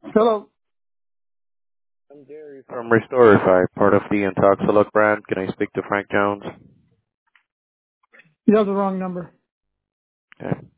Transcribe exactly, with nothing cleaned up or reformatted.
Hello. I'm Gary from Restorify, part of the Intoxilog brand. Can I speak to Frank Jones? You have the wrong number. Okay.